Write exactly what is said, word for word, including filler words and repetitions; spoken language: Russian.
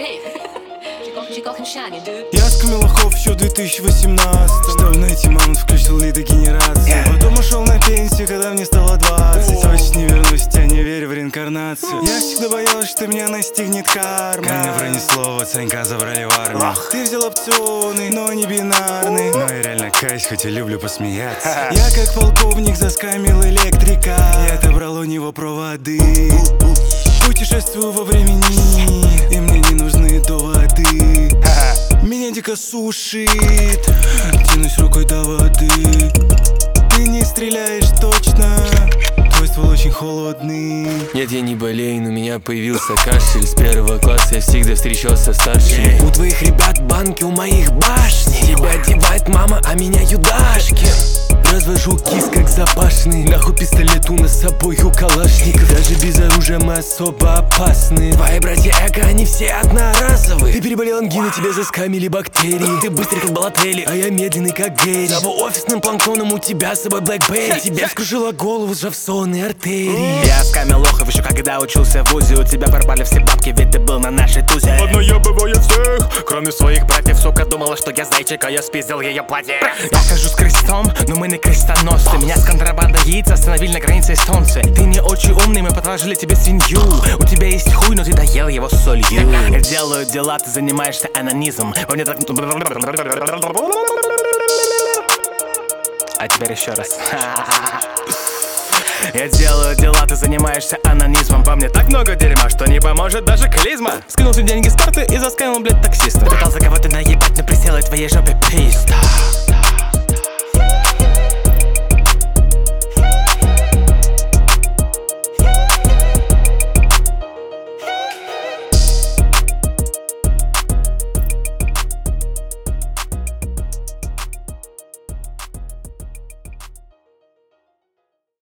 Я с Камелохов еще в две тысячи восемнадцатом. Чтобы найти мамонт, включил лидогенерацию. Потом ушел на пенсию, когда мне стало двадцать. Точно не вернусь, я не верю в реинкарнацию. Я всегда боялась, что меня настигнет карма. Меня пронесло, вот Санька забрали в армию. Ты взял опционы, но не бинарные. Но я реально кайсь, хоть и люблю посмеяться. Я как полковник заскамил электрика. Я отобрал у него проводы. Путешествую во времени, и мне не нужны доводы. Меня дико сушит, тянусь рукой до воды. Ты не стреляешь точно, твой ствол очень холодный. Нет, я не болею, но у меня появился кашель. С первого класса я всегда встречался с старшими. У твоих ребят банки, у моих башни. Тебя одевает мама, а меня юдашки. Развожу кис как запашный. Нахуй пистолет у нас с собой у калашников. Даже без оружия мы особо опасны. Твои братья эко, они все одноразовые. Ты переболел ангиной, тебя заскамили бактерии. Ты быстрый как Балателли, а я медленный как Гэри. За офисным планктоном у тебя с собой Блэкберри. Тебя вскружила голову, сжав сонные артерии. Я с Камелохов еще когда учился в вузе. У тебя пропали все бабки, ведь ты был на нашей тузе. Одно я бываю всех, кроме своих братьев. Сука думала, что я зайчик, а я спиздил ее платье. Я хожу с крестом, но мы не крестоносцы. Меня с контрабандой яиц остановили на границе эстонцы. Ты не очень умный, мы подложили тебе свинью. У тебя есть хуй, но ты доел его солью. Я делаю дела, ты занимаешься анонизмом. Во мне так... А теперь еще раз. Я делаю дела, ты занимаешься анонизмом. Во мне так много дерьма, что не поможет даже клизма. Скинул ты деньги с карты и засканил, блядь, таксиста. Пытался кого-то наебать, но присела твоей жопе писта.